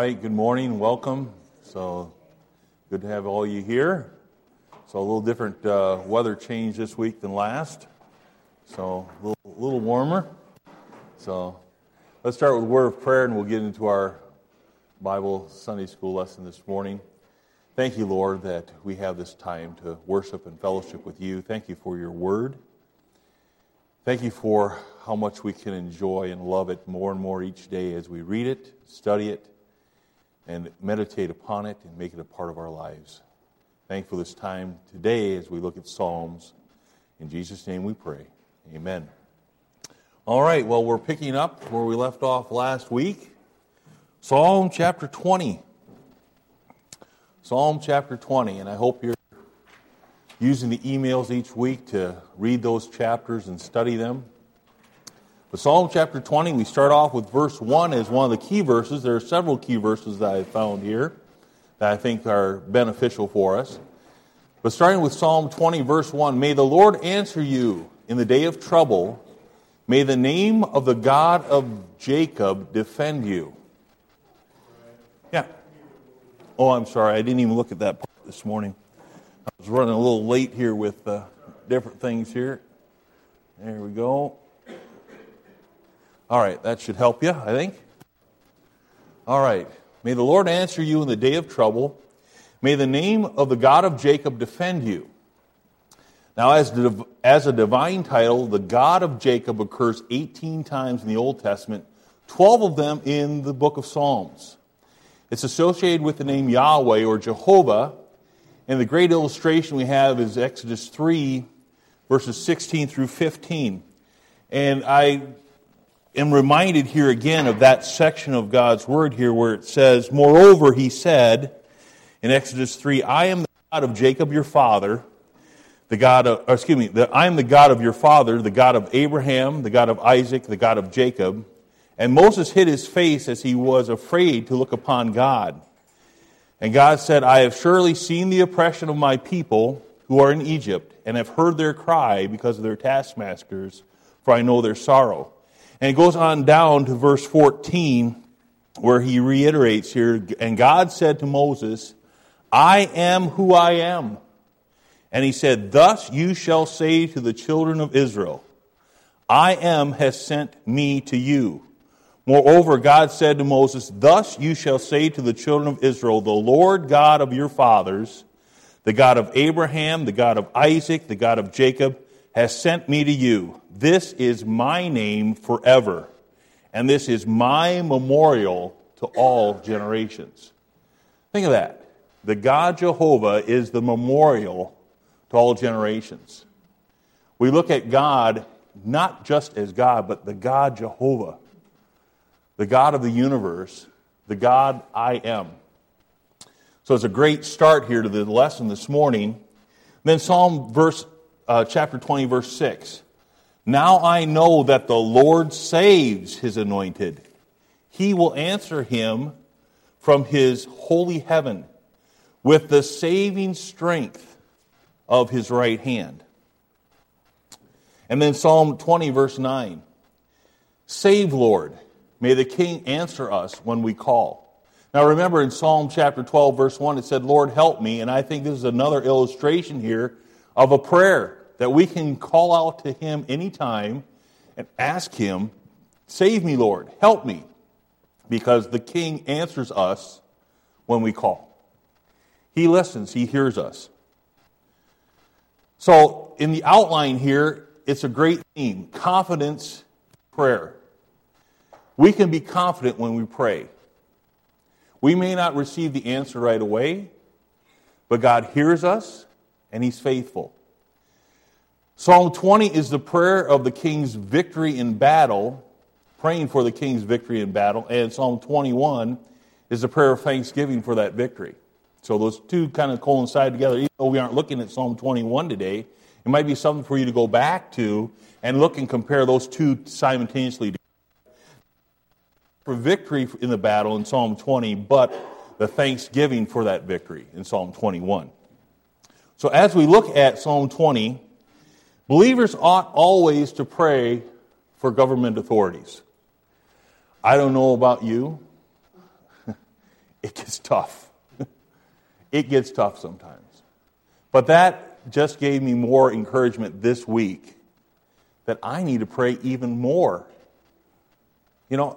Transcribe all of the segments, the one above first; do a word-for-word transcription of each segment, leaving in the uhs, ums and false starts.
right, good morning, welcome. So good to have all you here. So a little different uh, weather change this week than last. So a little, a little warmer. So let's start with a word of prayer and we'll get into our Bible Sunday school lesson this morning. Thank you, Lord, that we have this time to worship and fellowship with you. Thank you for your word. Thank you for how much we can enjoy and love it more and more each day as we read it, study it, and meditate upon it and make it a part of our lives. Thank you for this time today as we look at Psalms. In Jesus' name we pray. Amen. All right, well, we're picking up where we left off last week. Psalm chapter twenty. Psalm chapter twenty, and I hope you're using the emails each week to read those chapters and study them. But Psalm chapter twenty, we start off with verse one as one of the key verses. There are several key verses that I found here that I think are beneficial for us. But starting with Psalm twenty, verse one, may the Lord answer you in the day of trouble. May the name of the God of Jacob defend you. Yeah. Oh, I'm sorry. I didn't even look at that part this morning. I was running a little late here with uh, different things here. There we go. All right, that should help you, I think. All right. May the Lord answer you in the day of trouble. May the name of the God of Jacob defend you. Now, as, the, as a divine title, the God of Jacob occurs eighteen times in the Old Testament, twelve of them in the book of Psalms. It's associated with the name Yahweh or Jehovah, and the great illustration we have is Exodus three, verses sixteen through fifteen. And I am reminded here again of that section of God's Word here where it says, moreover, he said in Exodus three, I am the God of Jacob your father, the God of, or excuse me, the, I am the God of your father, the God of Abraham, the God of Isaac, the God of Jacob. And Moses hid his face as he was afraid to look upon God. And God said, I have surely seen the oppression of my people who are in Egypt, and have heard their cry because of their taskmasters, for I know their sorrow. And it goes on down to verse fourteen, where he reiterates here, and God said to Moses, I am who I am. And he said, thus you shall say to the children of Israel, I am has sent me to you. Moreover, God said to Moses, thus you shall say to the children of Israel, the Lord God of your fathers, the God of Abraham, the God of Isaac, the God of Jacob, has sent me to you. This is my name forever, and this is my memorial to all generations. Think of that. The God Jehovah is the memorial to all generations. We look at God not just as God, but the God Jehovah, the God of the universe, the God I am. So it's a great start here to the lesson this morning. Then Psalm verse, uh, chapter twenty, verse six. Now I know that the Lord saves his anointed. He will answer him from his holy heaven with the saving strength of his right hand. And then Psalm twenty, verse nine. Save, Lord. May the King answer us when we call. Now remember in Psalm chapter twelve, verse one, it said, Lord, help me. And I think this is another illustration here of a prayer that we can call out to him anytime and ask him, save me, Lord, help me. Because the King answers us when we call. He listens, he hears us. So in the outline here, it's a great theme, confidence, prayer. We can be confident when we pray. We may not receive the answer right away, but God hears us and he's faithful. Psalm twenty is the prayer of the king's victory in battle, praying for the king's victory in battle, and Psalm twenty-one is the prayer of thanksgiving for that victory. So those two kind of coincide together. Even though we aren't looking at Psalm twenty-one today, it might be something for you to go back to and look and compare those two simultaneously. For victory in the battle in Psalm twenty, but the thanksgiving for that victory in Psalm twenty-one. So as we look at Psalm twenty, believers ought always to pray for government authorities. I don't know about you. tough. It gets tough sometimes. But that just gave me more encouragement this week that I need to pray even more. You know,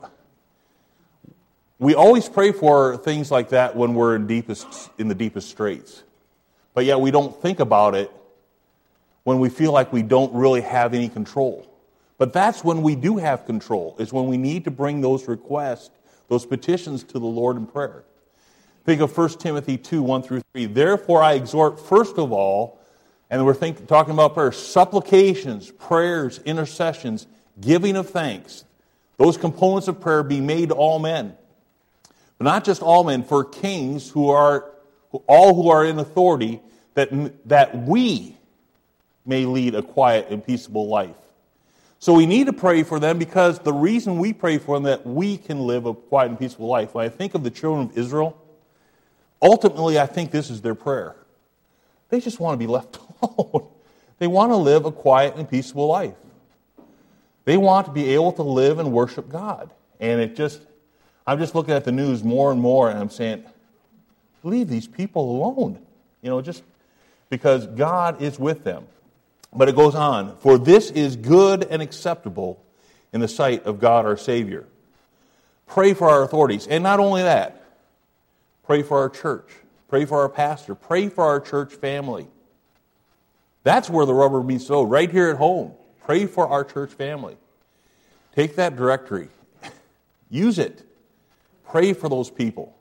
we always pray for things like that when we're in deepest in the deepest straits. But yet we don't think about it when we feel like we don't really have any control. But that's when we do have control, is when we need to bring those requests, those petitions to the Lord in prayer. Think of First Timothy two, one through three. Therefore I exhort, first of all, and we're think, talking about prayer, supplications, prayers, intercessions, giving of thanks. Those components of prayer be made to all men. But not just all men, for kings who are, all who are in authority, that, that we may lead a quiet and peaceable life. So we need to pray for them because the reason we pray for them that we can live a quiet and peaceful life. When I think of the children of Israel, ultimately I think this is their prayer. They just want to be left alone. They want to live a quiet and peaceable life. They want to be able to live and worship God. And it just, I'm just looking at the news more and more and I'm saying, leave these people alone. You know, just because God is with them. But it goes on, for this is good and acceptable in the sight of God our Savior. Pray for our authorities. And not only that, pray for our church. Pray for our pastor. Pray for our church family. That's where the rubber meets the road, right here at home. Pray for our church family. Take that directory. Use it. Pray for those people.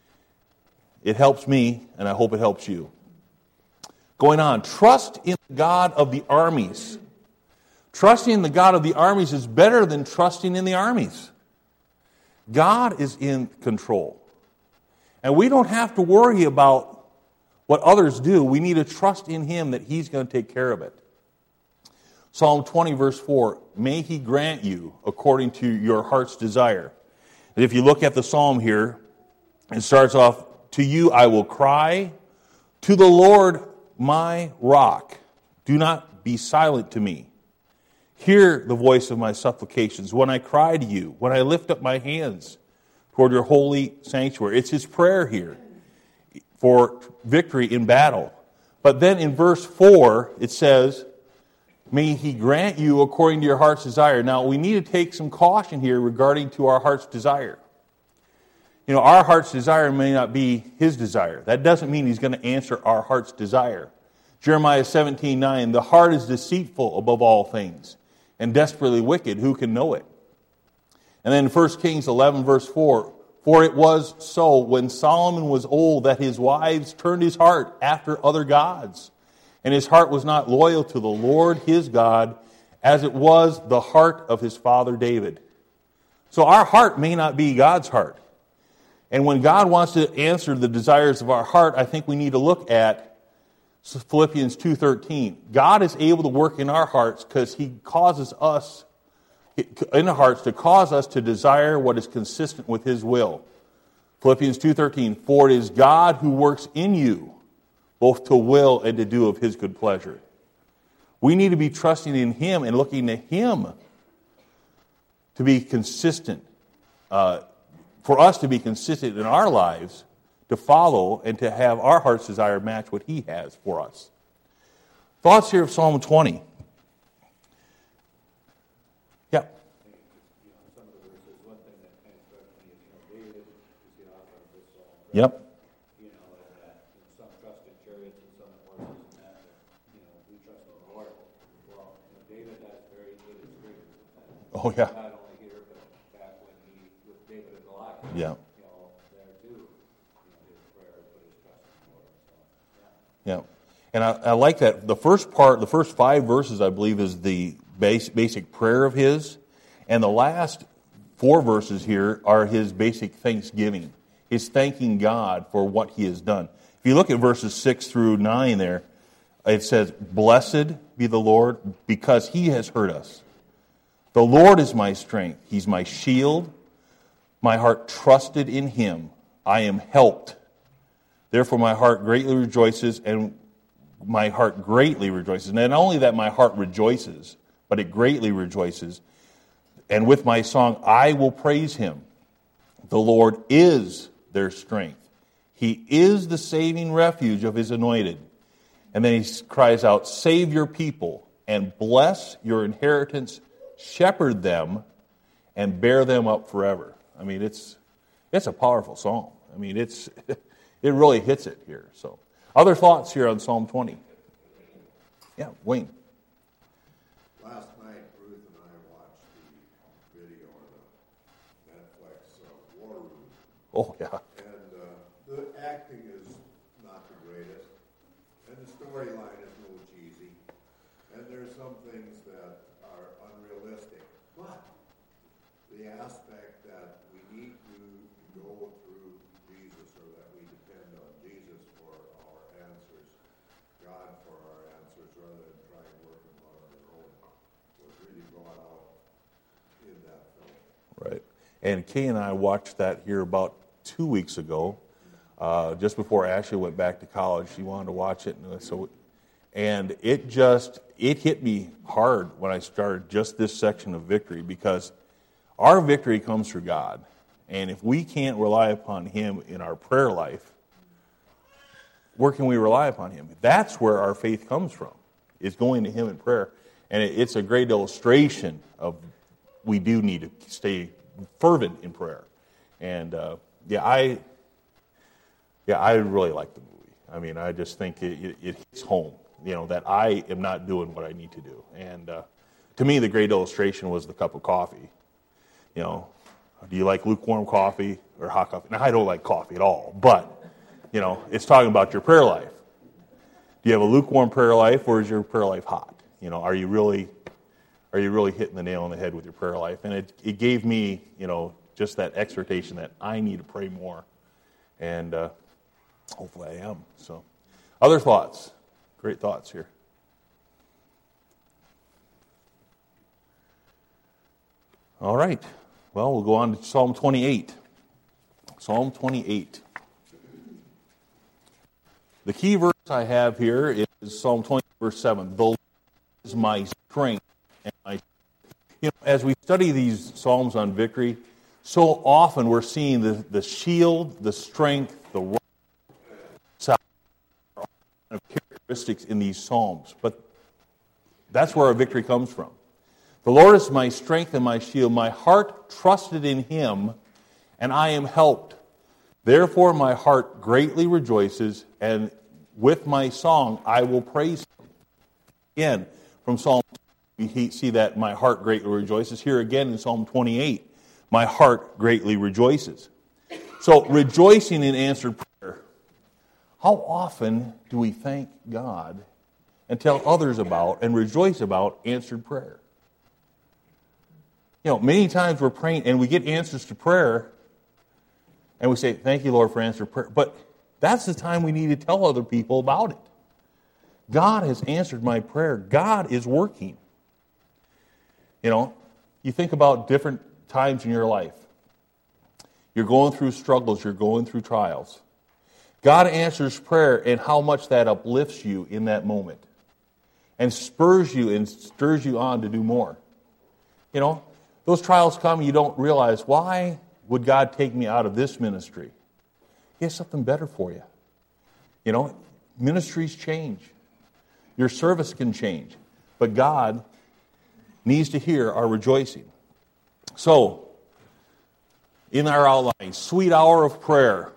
It helps me, and I hope it helps you. Going on, trust in the God of the armies. Trusting in the God of the armies is better than trusting in the armies. God is in control. And we don't have to worry about what others do. We need to trust in Him that He's going to take care of it. Psalm twenty, verse four, may He grant you according to your heart's desire. And if you look at the psalm here, it starts off, to you I will cry, to the Lord my rock. Do not be silent to me. Hear the voice of my supplications when I cry to you, when I lift up my hands toward your holy sanctuary. It's his prayer here for victory in battle. But then in verse four, it says, may He grant you according to your heart's desire. Now, we need to take some caution here regarding to our heart's desire. You know, our heart's desire may not be His desire. That doesn't mean He's going to answer our heart's desire. Jeremiah seventeen nine, the heart is deceitful above all things, and desperately wicked. Who can know it? And then First Kings eleven, verse four, for it was so when Solomon was old that his wives turned his heart after other gods, and his heart was not loyal to the Lord his God, as it was the heart of his father David. So our heart may not be God's heart. And when God wants to answer the desires of our heart, I think we need to look at Philippians two thirteen. God is able to work in our hearts because He causes us, in our hearts, to cause us to desire what is consistent with His will. Philippians two thirteen, for it is God who works in you, both to will and to do of His good pleasure. We need to be trusting in Him and looking to Him to be consistent, uh, for us to be consistent in our lives, to follow and to have our heart's desire match what He has for us. Thoughts here of Psalm twenty. Yeah. Yep. You know, that some trust in chariots and some in horses, and that, you know, we trust in the Lord. Well, you know, David has very good experience with that. Oh, yeah. Not only here, but back when he, with David and Goliath. Yeah. You know, there too, you know, his prayer put his trust in the Lord. So, Yeah. yeah. And I, I like that. The first part, the first five verses, I believe, is the base, basic prayer of his. And the last four verses here are his basic thanksgiving. He's thanking God for what He has done. If you look at verses six through nine there, it says, blessed be the Lord because He has heard us. The Lord is my strength. He's my shield. My heart trusted in Him. I am helped. Therefore my heart greatly rejoices, and my heart greatly rejoices. Not only that my heart rejoices, but it greatly rejoices. And with my song, I will praise Him. The Lord is their strength, He is the saving refuge of his anointed. And then he cries out, save your people and bless your inheritance, shepherd them and bear them up forever. I mean, it's it's a powerful psalm. I mean, it's it really hits it here. So, other thoughts here on Psalm twenty? Yeah, Wayne. Last night, Ruth and I watched the video on the Netflix uh, War Room. Oh, yeah. And uh, the acting is not the greatest. And the storyline is a little cheesy. And there's some things that are unrealistic. But the aspect that we need to go through Jesus, or that we depend on Jesus for our answers, God for our answers, rather than try and work them out on our own, was really brought out in that film. Right. And Kay and I watched that here about two weeks ago, uh, just before Ashley went back to college. She wanted to watch it, and so, and it just it hit me hard when I started just this section of victory, because our victory comes through God, and if we can't rely upon Him in our prayer life, where can we rely upon Him? That's where our faith comes from, is going to Him in prayer, and it, it's a great illustration of we do need to stay fervent in prayer, and. Uh, Yeah, I yeah, I really like the movie. I mean, I just think it, it, it hits home, you know, that I am not doing what I need to do. And uh, to me, the great illustration was the cup of coffee. You know, do you like lukewarm coffee or hot coffee? Now, I don't like coffee at all, but, you know, it's talking about your prayer life. Do you have a lukewarm prayer life, or is your prayer life hot? You know, are you really are you really hitting the nail on the head with your prayer life? And it, it gave me, you know, just that exhortation that I need to pray more. And uh, hopefully I am. So, other thoughts? Great thoughts here. All right. Well, we'll go on to Psalm twenty-eight. Psalm twenty-eight. The key verse I have here is Psalm twenty, verse seven. The Lord is my strength and my... You know, as we study these Psalms on victory, so often we're seeing the, the shield, the strength, the rock, of characteristics in these Psalms. But that's where our victory comes from. The Lord is my strength and my shield. My heart trusted in Him, and I am helped. Therefore my heart greatly rejoices, and with my song I will praise Him. Again, from Psalm, we see that my heart greatly rejoices. Here again in Psalm twenty-eight. My heart greatly rejoices. So, rejoicing in answered prayer. How often do we thank God and tell others about and rejoice about answered prayer? You know, many times we're praying and we get answers to prayer and we say, thank you, Lord, for answered prayer. But that's the time we need to tell other people about it. God has answered my prayer. God is working. You know, you think about different times in your life. You're going through struggles, you're going through trials. God answers prayer, and how much that uplifts you in that moment and spurs you and stirs you on to do more. You know, those trials come and you don't realize, why would God take me out of this ministry? He has something better for you. You know, ministries change. Your service can change. But God needs to hear our rejoicing. So, in our outline, sweet hour of prayer.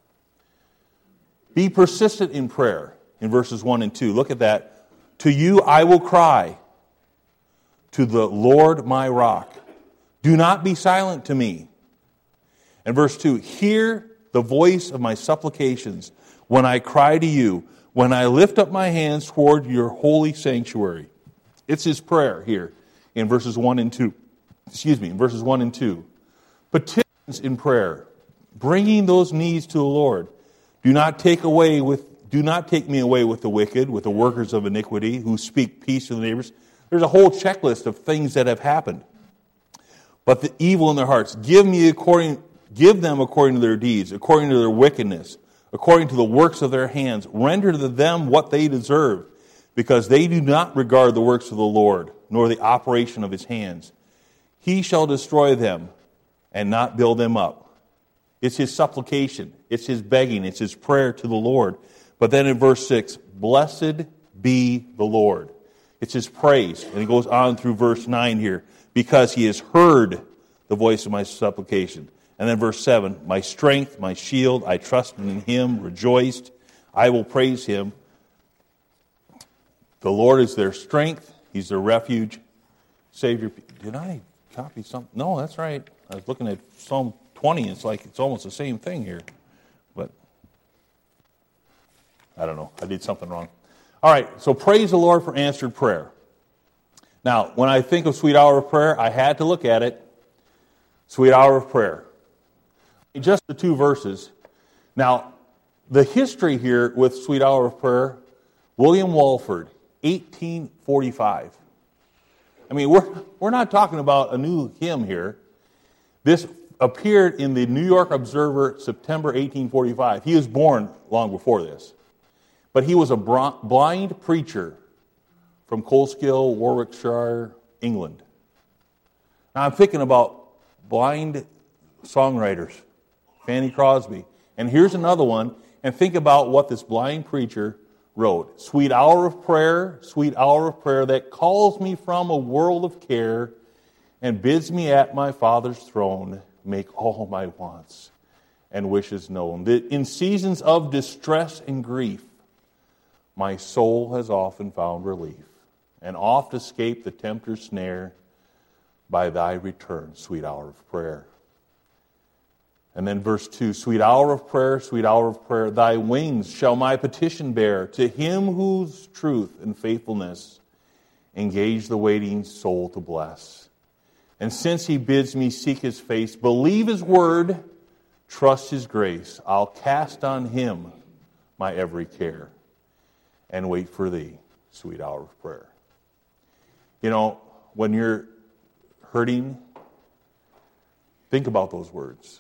Be persistent in prayer in verses one and two. Look at that. To you I will cry, to the Lord my rock. Do not be silent to me. And verse two, hear the voice of my supplications when I cry to you, when I lift up my hands toward your holy sanctuary. It's his prayer here in verses one and two. Excuse me, in verses one and two. Petitions in prayer, bringing those needs to the Lord. Do not take away with, do not take me away with the wicked, with the workers of iniquity, who speak peace to the neighbors. There's a whole checklist of things that have happened. But the evil in their hearts, give me according, give them according to their deeds, according to their wickedness, according to the works of their hands. Render to them what they deserve, because they do not regard the works of the Lord, nor the operation of his hands. He shall destroy them and not build them up. It's his supplication. It's his begging. It's his prayer to the Lord. But then in verse six, blessed be the Lord. It's his praise. And he goes on through verse nine here. Because he has heard the voice of my supplication. And then verse seven, my strength, my shield, I trusted in him, rejoiced. I will praise him. The Lord is their strength. He's their refuge. Savior. Did I copy something? No, that's right. I was looking at Psalm twenty. It's like it's almost the same thing here. But I don't know. I did something wrong. All right. So praise the Lord for answered prayer. Now, when I think of Sweet Hour of Prayer, I had to look at it. Sweet Hour of Prayer. Just the two verses. Now, the history here with Sweet Hour of Prayer, William Walford, eighteen forty-five. I mean, we're, we're not talking about a new hymn here. This appeared in the New York Observer, September eighteen forty-five. He was born long before this. But he was a blind preacher from Coleshill, Warwickshire, England. Now I'm thinking about blind songwriters, Fanny Crosby. And here's another one. And think about what this blind preacher wrote. Sweet hour of prayer, sweet hour of prayer that calls me from a world of care and bids me at my Father's throne make all my wants and wishes known. That in seasons of distress and grief, my soul has often found relief and oft escaped the tempter's snare by thy return, sweet hour of prayer. And then verse two, sweet hour of prayer, sweet hour of prayer, thy wings shall my petition bear to him whose truth and faithfulness engage the waiting soul to bless. And since he bids me seek his face, believe his word, trust his grace, I'll cast on him my every care and wait for thee, sweet hour of prayer. You know, when you're hurting, think about those words.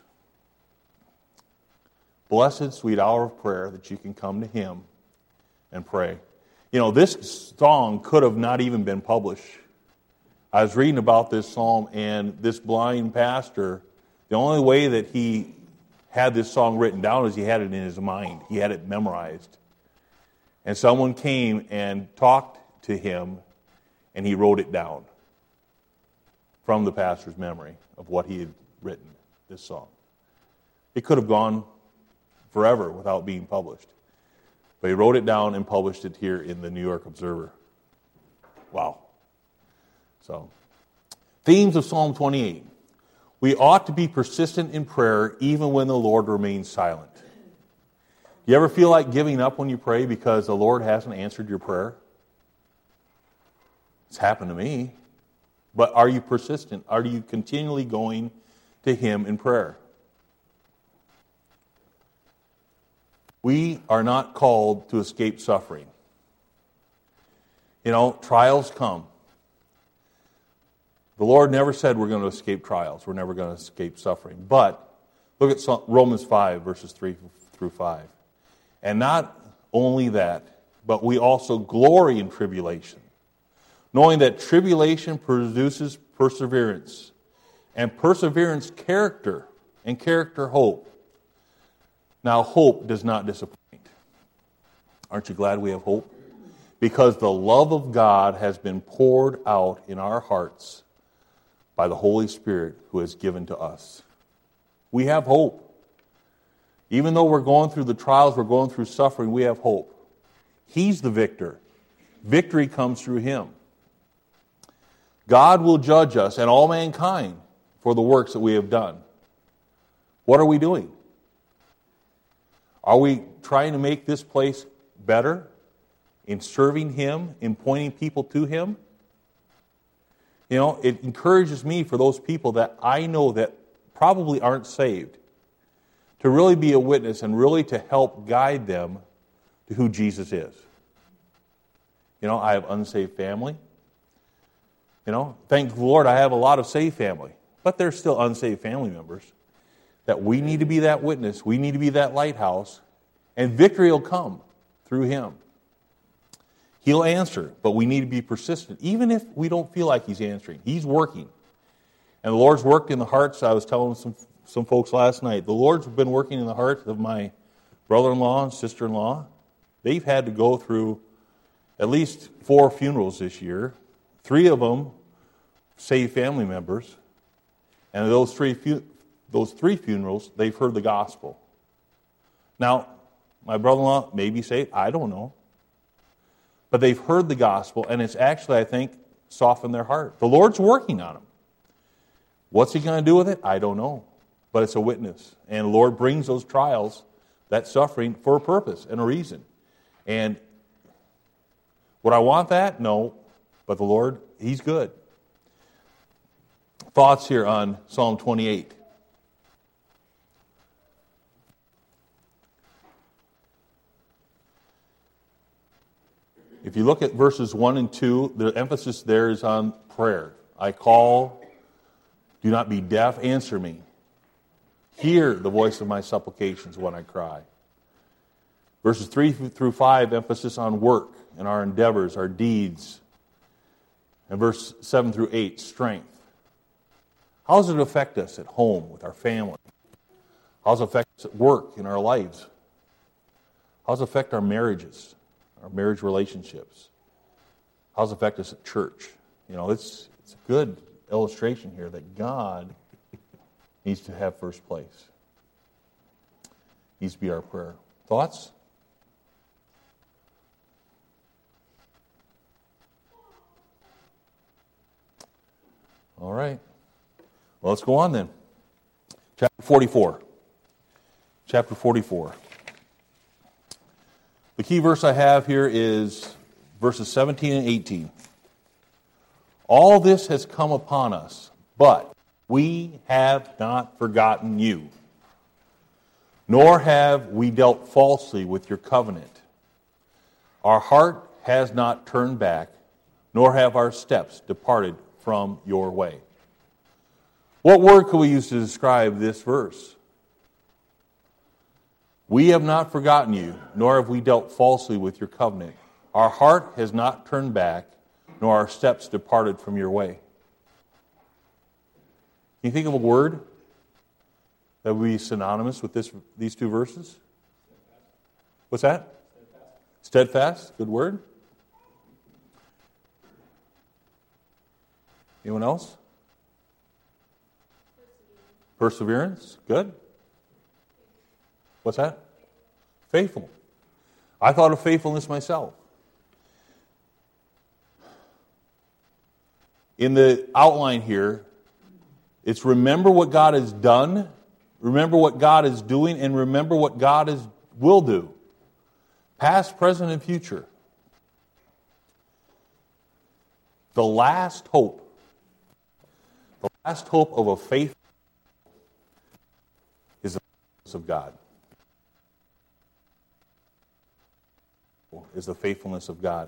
Blessed, sweet hour of prayer that you can come to him and pray. You know, this song could have not even been published. I was reading about this psalm, and this blind pastor, the only way that he had this song written down is he had it in his mind. He had it memorized. And someone came and talked to him, and he wrote it down from the pastor's memory of what he had written, this song. It could have gone forever without being published. But he wrote it down and published it here in the New York Observer. Wow. So, themes of Psalm twenty-eight. We ought to be persistent in prayer even when the Lord remains silent. You ever feel like giving up when you pray because the Lord hasn't answered your prayer? It's happened to me. But are you persistent? Are you continually going to him in prayer? We are not called to escape suffering. You know, trials come. The Lord never said we're going to escape trials. We're never going to escape suffering. But look at Romans five, verses three through five. And not only that, but we also glory in tribulation, knowing that tribulation produces perseverance, and perseverance character, and character hope. Now, hope does not disappoint. Aren't you glad we have hope? Because the love of God has been poured out in our hearts by the Holy Spirit who has given to us. We have hope. Even though we're going through the trials, we're going through suffering, we have hope. He's the victor. Victory comes through him. God will judge us and all mankind for the works that we have done. What are we doing? Are we trying to make this place better in serving him, in pointing people to him? You know, it encourages me for those people that I know that probably aren't saved to really be a witness and really to help guide them to who Jesus is. You know, I have unsaved family. You know, thank the Lord I have a lot of saved family, but there's still unsaved family members that we need to be that witness. We need to be that lighthouse, and victory will come through him. He'll answer, but we need to be persistent, even if we don't feel like he's answering. He's working. And the Lord's worked in the hearts. I was telling some some folks last night, the Lord's been working in the heart of my brother-in-law and sister-in-law. They've had to go through at least four funerals this year. Three of them saved family members. And those three, those three funerals, they've heard the gospel. Now, my brother-in-law may be saved. I don't know. But they've heard the gospel, and it's actually, I think, softened their heart. The Lord's working on them. What's He going to do with it? I don't know. But it's a witness. And the Lord brings those trials, that suffering, for a purpose and a reason. And would I want that? No. But the Lord, He's good. Thoughts here on Psalm twenty-eight. If you look at verses one and two, the emphasis there is on prayer. I call, do not be deaf, answer me. Hear the voice of my supplications when I cry. Verses three through five, emphasis on work and our endeavors, our deeds. And verse seven through eight, strength. How does it affect us at home with our family? How does it affect us at work in our lives? How does it affect our marriages, our marriage relationships? How does it affect us at church? You know, it's, it's a good illustration here that God needs to have first place. Needs to be our prayer. Thoughts? All right. Well, let's go on then. Chapter forty-four. Chapter forty-four. The key verse I have here is verses seventeen and eighteen. All this has come upon us, but we have not forgotten you, nor have we dealt falsely with your covenant. Our heart has not turned back, nor have our steps departed from your way. What word could we use to describe this verse? We have not forgotten you, nor have we dealt falsely with your covenant. Our heart has not turned back, nor our steps departed from your way. Can you think of a word that would be synonymous with this, these two verses? What's that? Steadfast. Steadfast. Good word. Anyone else? Perseverance. Good. What's that? Faithful. I thought of faithfulness myself. In the outline here, it's remember what God has done, remember what God is doing, and remember what God is, will do. Past, present, and future. The last hope. The last hope of a faith is the faithfulness of God. Is the faithfulness of God.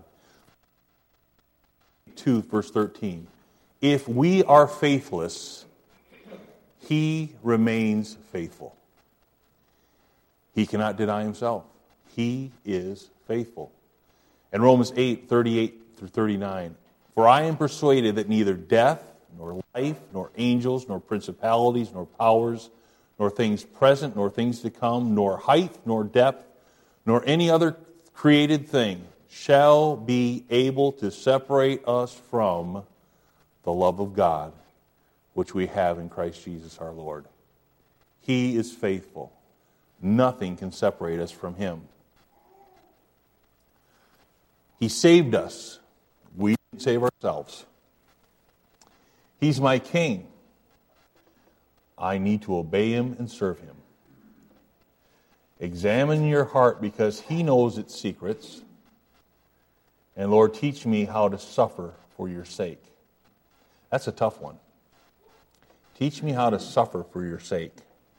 two, verse thirteen. If we are faithless, He remains faithful. He cannot deny Himself. He is faithful. And Romans eight, thirty-eight through thirty-nine. For I am persuaded that neither death, nor life, nor angels, nor principalities, nor powers, nor things present, nor things to come, nor height, nor depth, nor any other created thing shall be able to separate us from the love of God, which we have in Christ Jesus our Lord. He is faithful. Nothing can separate us from Him. He saved us. We didn't save ourselves. He's my King. I need to obey Him and serve Him. Examine your heart because He knows its secrets. And Lord, teach me how to suffer for your sake. That's a tough one. Teach me how to suffer for your sake.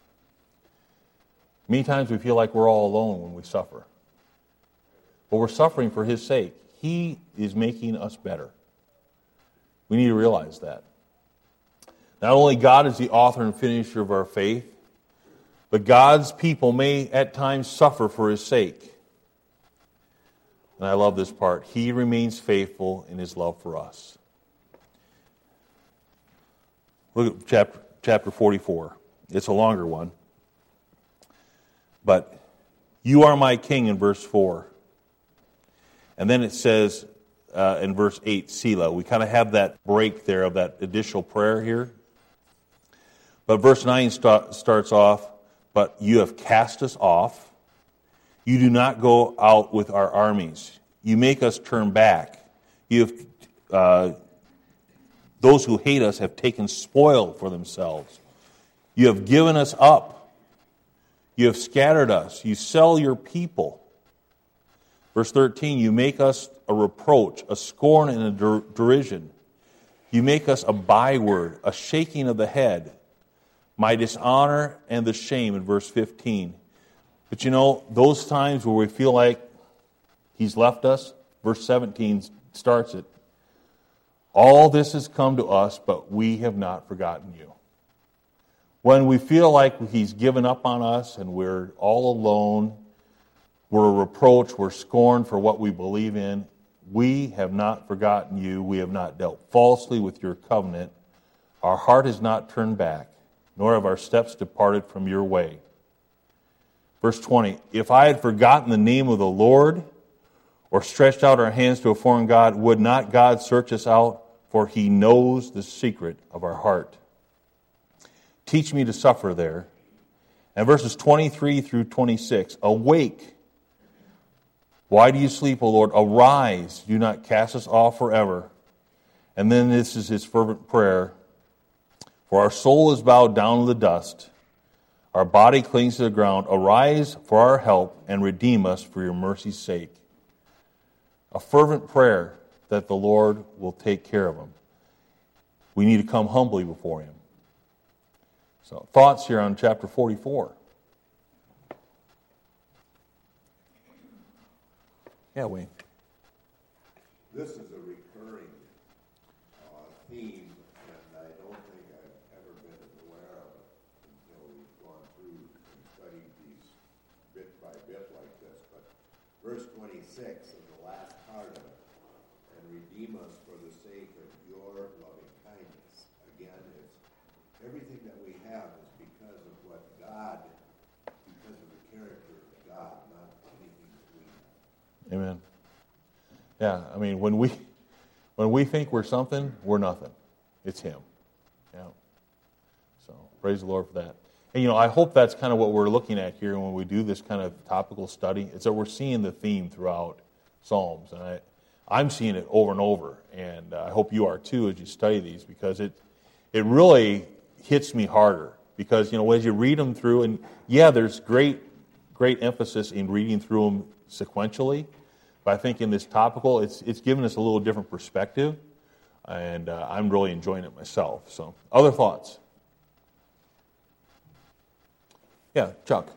Many times we feel like we're all alone when we suffer. But we're suffering for His sake. He is making us better. We need to realize that. Not only God is the author and finisher of our faith, but God's people may at times suffer for His sake. And I love this part. He remains faithful in His love for us. Look at chapter, chapter forty-four. It's a longer one. But you are my king in verse four. And then it says uh, in verse eight, Selah. We kind of have that break there of that additional prayer here. But verse nine st- starts off, but you have cast us off. You do not go out with our armies. You make us turn back. You have, uh, those who hate us have taken spoil for themselves. You have given us up. You have scattered us. You sell your people. Verse thirteen, you make us a reproach, a scorn and a der- derision. You make us a byword, a shaking of the head, my dishonor and the shame in verse fifteen. But you know, those times where we feel like he's left us, verse seventeen starts it. All this has come to us, but we have not forgotten you. When we feel like he's given up on us and we're all alone, we're a reproach, we're scorned for what we believe in, we have not forgotten you. We have not dealt falsely with your covenant. Our heart has not turned back, nor have our steps departed from your way. Verse twenty, if I had forgotten the name of the Lord, or stretched out our hands to a foreign god, would not God search us out? For he knows the secret of our heart. Teach me to suffer there. And verses twenty-three through twenty-six, awake. Why do you sleep, O Lord? Arise, do not cast us off forever. And then this is his fervent prayer. For our soul is bowed down to the dust. Our body clings to the ground. Arise for our help and redeem us for your mercy's sake. A fervent prayer that the Lord will take care of him. We need to come humbly before him. So, thoughts here on chapter forty-four. Yeah, Wayne. This is a recurring uh, theme, and I don't think I've ever been aware of it until we've gone through and studied these bit by bit like this. But verse twenty-six is the last part of it. And redeem us for the sake of your loving kindness. Again, it's everything that we have is because of what God, because of the character of God, not anything that we have. Amen. Yeah, I mean, when we when we think we're something, we're nothing. It's him. Yeah. So praise the Lord for that. And you know, I hope that's kind of what we're looking at here when we do this kind of topical study. It's that we're seeing the theme throughout Psalms, and I, I'm seeing it over and over. And uh, I hope you are too as you study these, because it it really hits me harder. Because you know, as you read them through, and yeah, there's great great emphasis in reading through them sequentially. But I think in this topical, it's it's given us a little different perspective, and uh, I'm really enjoying it myself. So, other thoughts? Yeah, Chuck.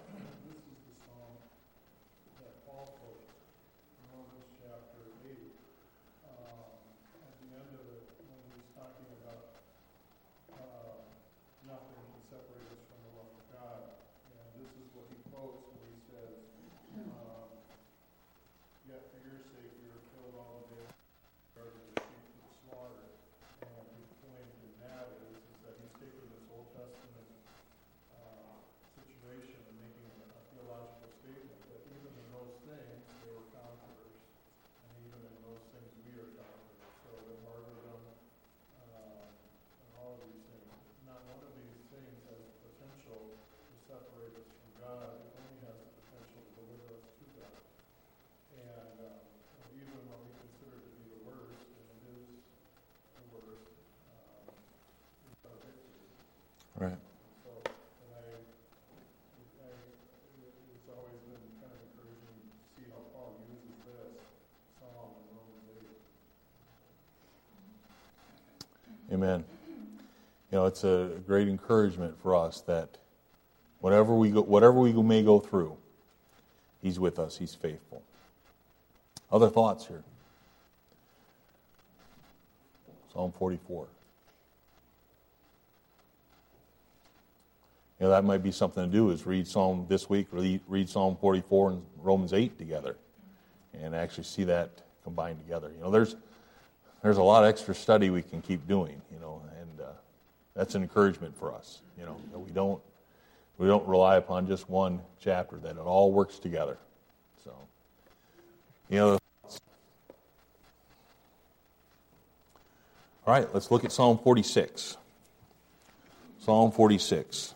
Right. So, and I, I, it's always been kind of encouraging to see how Paul uses this psalm in Romans eight. Amen. You know, it's a great encouragement for us that whatever we go, whatever we may go through, he's with us. He's faithful. Other thoughts here? Psalm forty-four. You know, that might be something to do, is read Psalm this week, read, read Psalm forty-four and Romans eight together, and actually see that combined together. You know, there's there's a lot of extra study we can keep doing, you know, and uh, that's an encouragement for us. You know, we don't We don't rely upon just one chapter, that it all works together. So, you know. All right, let's look at Psalm forty-six. Psalm forty-six.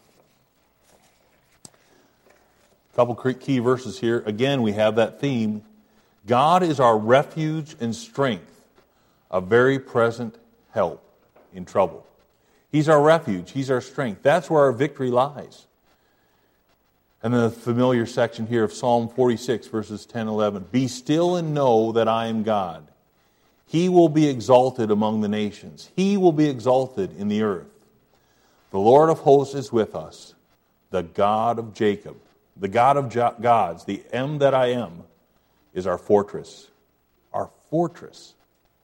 A couple key verses here. Again, we have that theme. God is our refuge and strength, a very present help in trouble. He's our refuge. He's our strength. That's where our victory lies. And then the familiar section here of Psalm forty-six, verses ten and eleven. Be still and know that I am God. He will be exalted among the nations. He will be exalted in the earth. The Lord of hosts is with us, the God of Jacob, the God of jo- gods, the M that I am, is our fortress. Our fortress.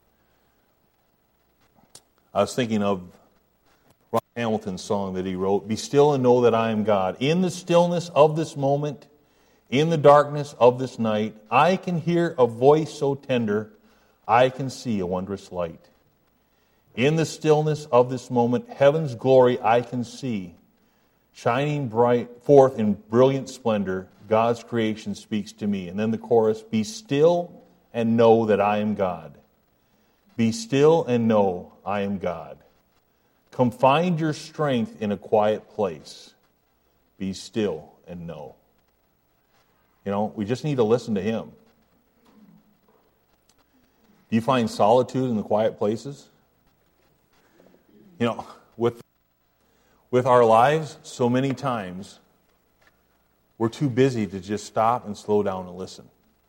I was thinking of Ron Hamilton's song that he wrote, Be still and know that I am God. In the stillness of this moment, in the darkness of this night, I can hear a voice so tender, I can see a wondrous light. In the stillness of this moment, heaven's glory I can see. Shining bright forth in brilliant splendor, God's creation speaks to me. And then the chorus, Be still and know that I am God. Be still and know I am God. Come find your strength in a quiet place. Be still and know. You know, we just need to listen to Him. Do you find solitude in the quiet places? You know, with, with our lives, so many times, we're too busy to just stop and slow down and listen.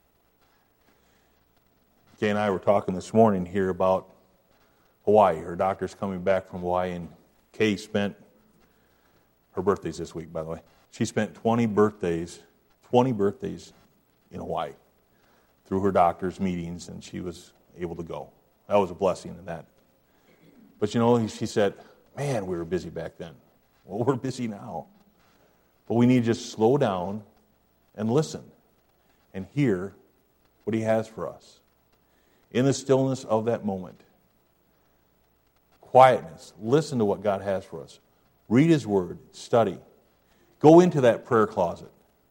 Kay and I were talking this morning here about Hawaii. Her doctor's coming back from Hawaii, and Kay spent, her birthday's this week, by the way. She spent twenty birthdays, twenty birthdays in Hawaii through her doctor's meetings, and she was able to go. That was a blessing in that. But you know, she said, man, we were busy back then. Well, we're busy now. But we need to just slow down and listen and hear what He has for us. In the stillness of that moment. Quietness. Listen to what God has for us. Read His Word. Study. Go into that prayer closet.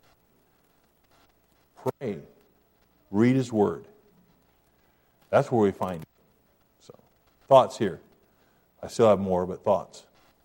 Pray. Read His Word. That's where we find it. So, thoughts here. I still have more, but thoughts.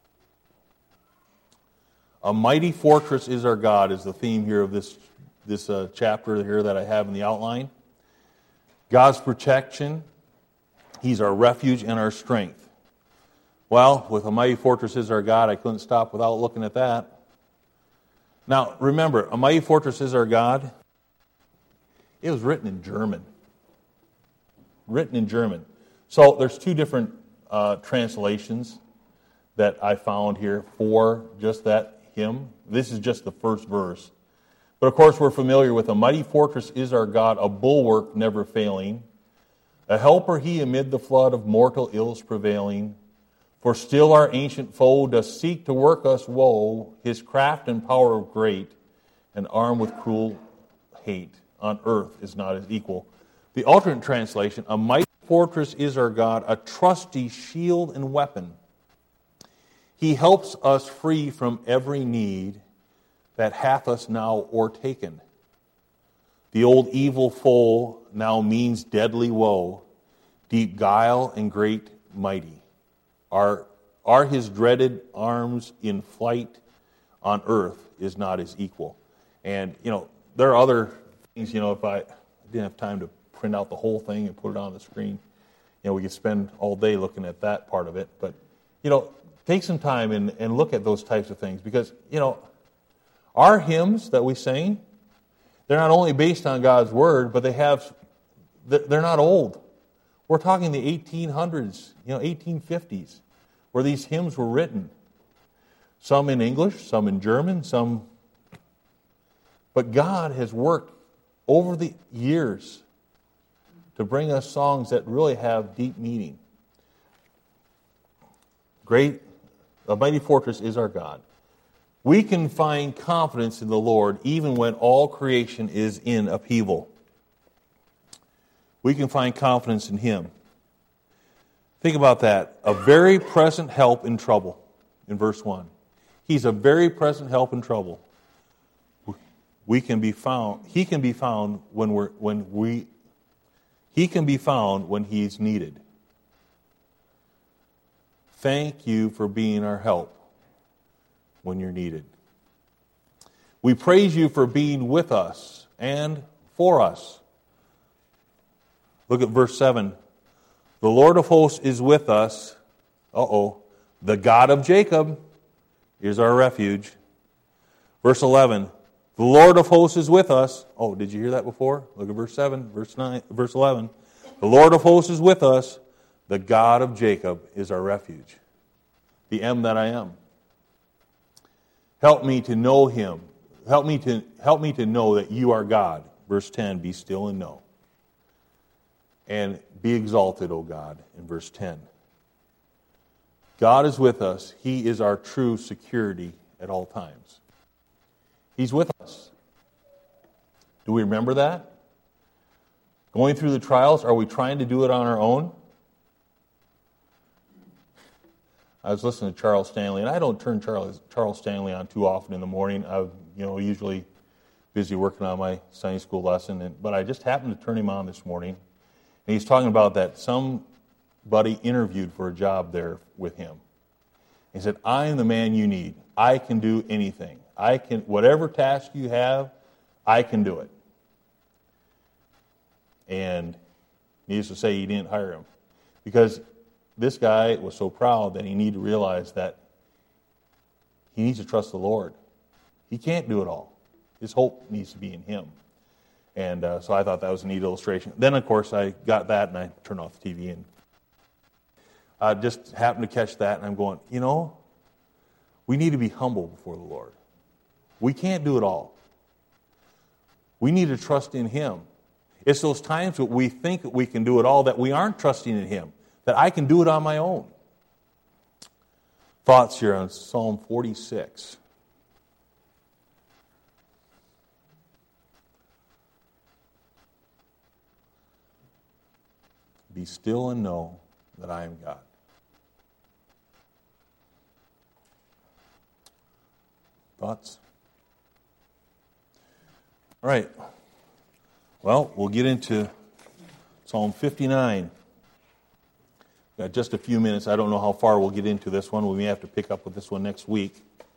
A mighty fortress is our God is the theme here of this, this uh, chapter here that I have in the outline. God's protection. He's our refuge and our strength. Well, with a mighty fortress is our God, I couldn't stop without looking at that. Now, remember, a mighty fortress is our God. It was written in German. Written in German. So there's two different uh, translations that I found here for just that hymn. This is just the first verse. But of course we're familiar with a mighty fortress is our God, a bulwark never failing. A helper He amid the flood of mortal ills prevailing. For still our ancient foe does seek to work us woe. His craft and power great, and armed with cruel hate. On earth is not His equal. The alternate translation, a mighty fortress is our God, a trusty shield and weapon. He helps us free from every need that hath us now o'ertaken. The old evil foe now means deadly woe, deep guile and great mighty. Are, are His dreaded arms in flight on earth is not His equal. And, you know, there are other things, you know, if I didn't have time to print out the whole thing and put it on the screen, you know, we could spend all day looking at that part of it. But, you know, take some time and, and look at those types of things because, you know, our hymns that we sing, they're not only based on God's Word, but they have, they're not old. We're talking the eighteen hundreds, you know, eighteen fifties, where these hymns were written. Some in English, some in German, some... But God has worked over the years to bring us songs that really have deep meaning. Great, a mighty fortress is our God. We can find confidence in the Lord even when all creation is in upheaval. We can find confidence in Him. Think about that. A very present help in trouble, in verse one. He's a very present help in trouble. We can be found. He can be found when we're when we. He can be found when He's needed. Thank you for being our help when you're needed. We praise you for being with us and for us. Look at verse seven. The Lord of hosts is with us. Uh-oh. The God of Jacob is our refuge. Verse eleven. The Lord of hosts is with us. Oh, did you hear that before? Look at verse seven, verse nine, verse eleven. The Lord of hosts is with us. The God of Jacob is our refuge. The M that I am. Help me to know Him. Help me to help me to know that you are God. Verse ten, be still and know. And be exalted, O God, in verse ten. God is with us. He is our true security at all times. He's with us. Do we remember that? Going through the trials, are we trying to do it on our own? I was listening to Charles Stanley, and I don't turn Charles, Charles Stanley on too often in the morning. I'm you know, usually busy working on my Sunday school lesson, and, but I just happened to turn him on this morning. And he's talking about that somebody interviewed for a job there with him. He said, I am the man you need. I can do anything. I can, whatever task you have, I can do it. And needless to say, he didn't hire him. Because this guy was so proud that he needed to realize that he needs to trust the Lord. He can't do it all. His hope needs to be in Him. And uh, so I thought that was a neat illustration. Then, of course, I got that and I turned off the T V and I just happened to catch that, and I'm going, you know, we need to be humble before the Lord. We can't do it all. We need to trust in Him. It's those times that we think that we can do it all that we aren't trusting in Him, that I can do it on my own. Thoughts here on Psalm forty-six. Be still and know that I am God. Thoughts? All right. Well, we'll get into Psalm fifty-nine. Got just a few minutes. I don't know how far we'll get into this one. We may have to pick up with this one next week.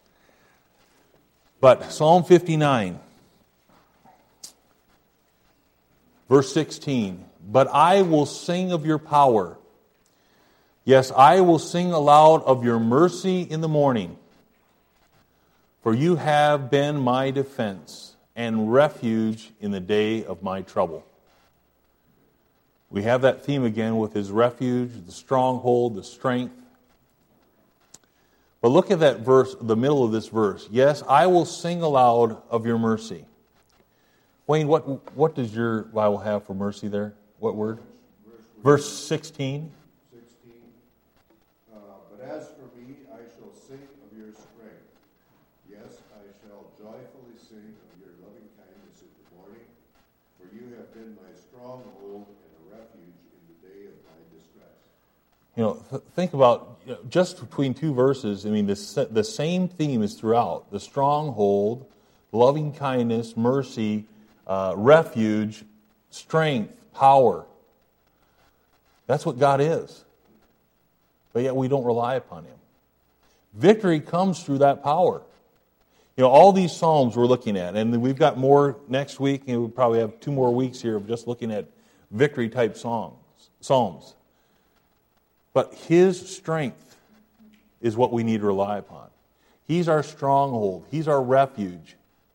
But Psalm fifty-nine, verse sixteen. But I will sing of your power. Yes, I will sing aloud of your mercy in the morning. For you have been my defense and refuge in the day of my trouble. We have that theme again with His refuge, the stronghold, the strength. But look at that verse, the middle of this verse. Yes, I will sing aloud of your mercy. Wayne, what, what does your Bible have for mercy there? What word? Verse sixteen. sixteen. Uh, but as for me, I shall sing of your strength. Yes, I shall joyfully sing of your loving kindness in the morning, for you have been my stronghold and a refuge in the day of my distress. You know, th- think about, you know, just between two verses, I mean, the, the same theme is throughout. The stronghold, loving kindness, mercy, uh, refuge, strength, power. That's what God is. But yet we don't rely upon Him. Victory comes through that power. You know, all these Psalms we're looking at, and we've got more next week, and we'll probably have two more weeks here of just looking at victory-type songs, Psalms. But His strength is what we need to rely upon. He's our stronghold. He's our refuge.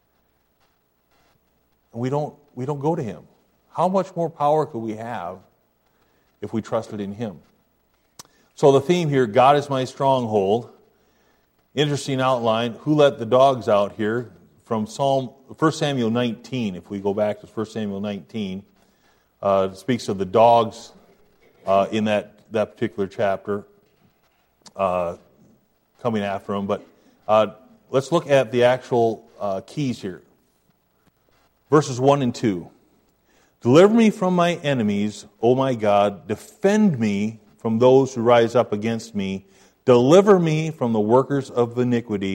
And we don't, we don't go to Him. How much more power could we have if we trusted in Him? So the theme here, God is my stronghold. Interesting outline. Who let the dogs out here? From Psalm First Samuel nineteen. If we go back to First Samuel nineteen, uh, it speaks of the dogs uh, in that, that particular chapter uh, coming after him. But uh, let's look at the actual uh, keys here. Verses one and two. Deliver me from my enemies, O my God. Defend me from those who rise up against me. Deliver me from the workers of iniquity.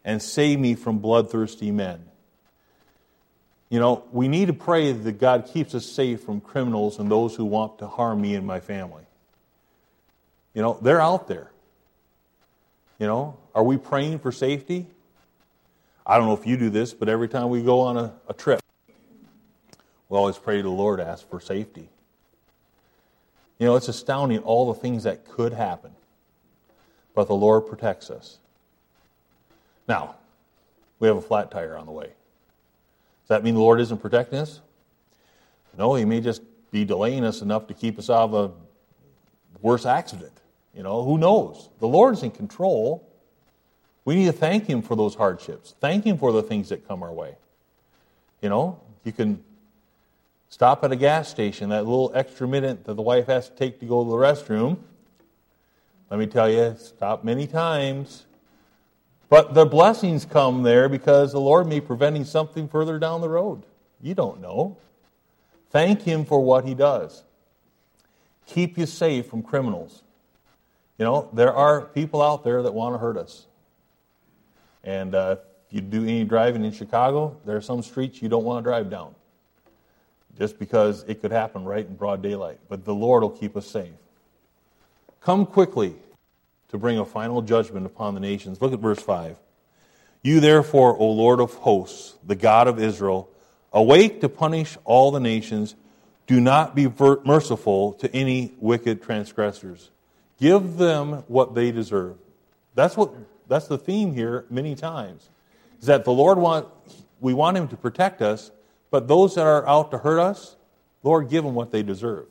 and save me from bloodthirsty men. You know, we need to pray that God keeps us safe from criminals and those who want to harm me and my family. You know, they're out there. You know, are we praying for safety? I don't know if you do this, but every time we go on a, a trip, we always pray to the Lord, ask for safety. You know, it's astounding all the things that could happen. But the Lord protects us. Now, we have a flat tire on the way. Does that mean the Lord isn't protecting us? No, He may just be delaying us enough to keep us out of a worse accident. You know, who knows? The Lord is in control. We need to thank Him for those hardships. Thank Him for the things that come our way. You know, you can stop at a gas station, that little extra minute that the wife has to take to go to the restroom. Let me tell you, stop many times. But the blessings come there because the Lord may be preventing something further down the road. You don't know. Thank Him for what He does. Keep you safe from criminals. You know, there are people out there that want to hurt us. And uh, if you do any driving in Chicago, there are some streets you don't want to drive down. Just because it could happen right in broad daylight. But the Lord will keep us safe. Come quickly to bring a final judgment upon the nations. Look at verse five. You therefore, O Lord of hosts, the God of Israel, awake to punish all the nations. Do not be merciful to any wicked transgressors. Give them what they deserve. That's what that's the theme here many times. Is that the Lord want we want Him to protect us, but those that are out to hurt us, Lord, give them what they deserve.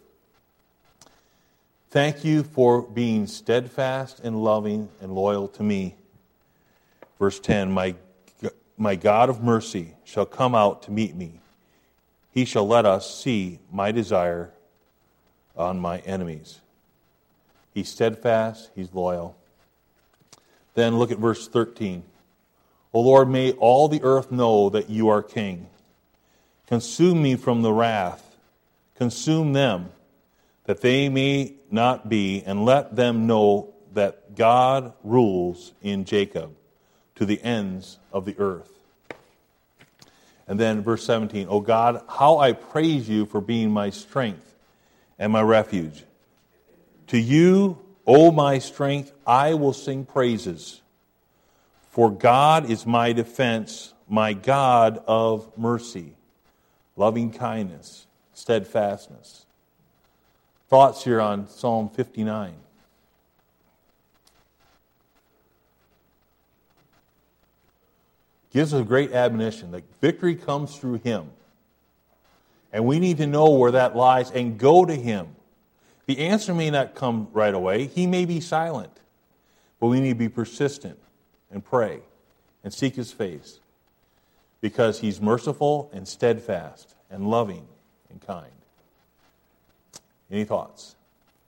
Thank you for being steadfast and loving and loyal to me. Verse ten, my, my God of mercy shall come out to meet me. He shall let us see my desire on my enemies. He's steadfast, He's loyal. Then look at verse thirteen. O Lord, may all the earth know that you are King. Consume me from the wrath. Consume them, that they may not be, and let them know that God rules in Jacob to the ends of the earth. And then verse seventeen, O God, how I praise you for being my strength and my refuge. To you, O my strength, I will sing praises. For God is my defense, my God of mercy, loving kindness, steadfastness. Thoughts here on Psalm fifty-nine. Gives us a great admonition that victory comes through Him. And we need to know where that lies and go to Him. The answer may not come right away. He may be silent. But we need to be persistent and pray and seek His face. Because He's merciful and steadfast and loving and kind. Any thoughts?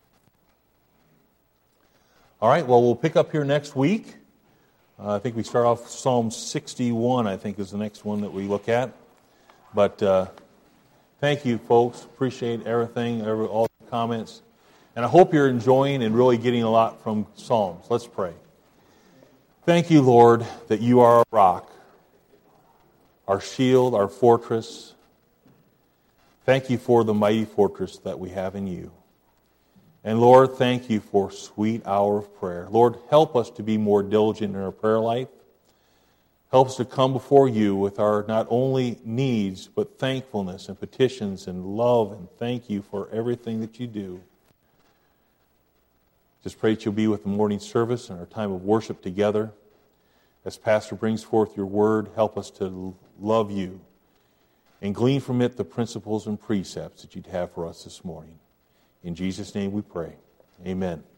All right, well, we'll pick up here next week. Uh, I think we start off Psalm sixty-one, I think, is the next one that we look at. But uh, thank you, folks. Appreciate everything, every, all the comments. And I hope you're enjoying and really getting a lot from Psalms. Let's pray. Thank you, Lord, that you are our rock, our shield, our fortress. Thank you for the mighty fortress that we have in you. And Lord, thank you for sweet hour of prayer. Lord, help us to be more diligent in our prayer life. Help us to come before you with our not only needs, but thankfulness and petitions and love, and thank you for everything that you do. Just pray that you'll be with the morning service and our time of worship together. As Pastor brings forth your word, help us to love you and glean from it the principles and precepts that you'd have for us this morning. In Jesus' name we pray. Amen.